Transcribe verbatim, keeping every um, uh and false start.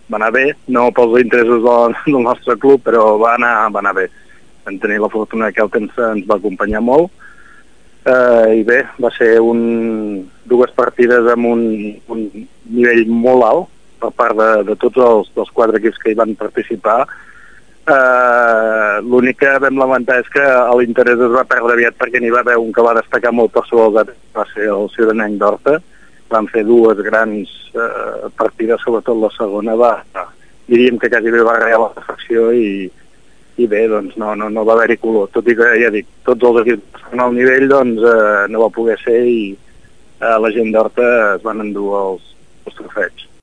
va anar bé, no pels interessos del, del nostre club, però va anar, va anar bé. Vam tenir la fortuna que el temps ens va acompanyar molt, eh, i bé, va ser un, dues partides amb un, un nivell molt alt per part de, de tots els, dels quatre equips que hi van participar. Uh, l'únic que vam lamentar és que l'interès es va perdre aviat perquè n'hi va haver un que va destacar molt per sobre els altres, va ser el Ciudadanenc d'Horta. Van fer dues grans uh, partides, sobretot la segona va, diríem que quasi bé va rear la perfecció i, i bé, doncs no, no, no va haver-hi color, tot i que ja dic, tots els equips en el nivell doncs uh, no va poder ser i uh, la gent d'Horta es van endur els, els trofeig.